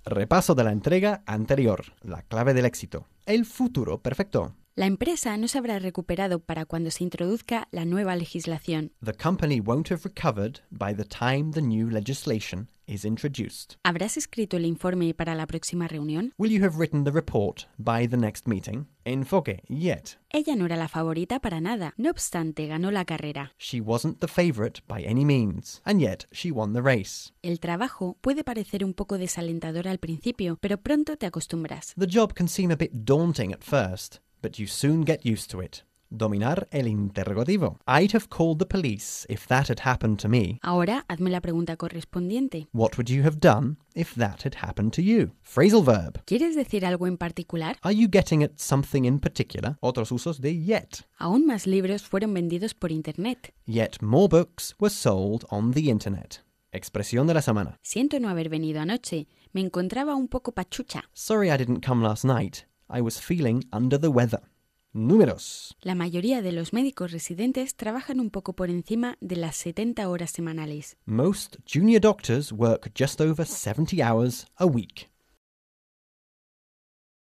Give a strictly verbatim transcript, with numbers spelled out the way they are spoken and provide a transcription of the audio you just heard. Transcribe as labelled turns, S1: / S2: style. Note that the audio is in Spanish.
S1: Repaso de la entrega anterior. La clave del éxito. El futuro perfecto.
S2: La empresa no se habrá recuperado para cuando se introduzca la nueva legislación.
S1: The company won't have recovered by the time the new legislation is introduced.
S2: ¿Habrás escrito el informe para la próxima reunión?
S1: Will you have written the report by the next meeting? Enfoque, yet.
S2: Ella no era la favorita para nada. No obstante, ganó la carrera.
S1: She wasn't the favorite by any means, and yet she won the race.
S2: El trabajo puede parecer un poco desalentador al principio, pero pronto te acostumbras.
S1: The job can seem a bit daunting at first, but you soon get used to it. Dominar el interrogativo. I'd have called the police if that had happened to me.
S2: Ahora, hazme la pregunta correspondiente.
S1: What would you have done if that had happened to you? Phrasal verb.
S2: ¿Quieres decir algo en particular?
S1: Are you getting at something in particular? Otros usos de yet.
S2: Aún más libros fueron vendidos por Internet.
S1: Yet more books were sold on the internet. Expresión de la semana.
S2: Siento no haber venido anoche. Me encontraba un poco pachucha.
S1: Sorry I didn't come last night. I was feeling under the weather. Números.
S2: La mayoría de los médicos residentes trabajan un poco por encima de las setenta horas semanales.
S1: Most junior doctors work just over seventy hours a week.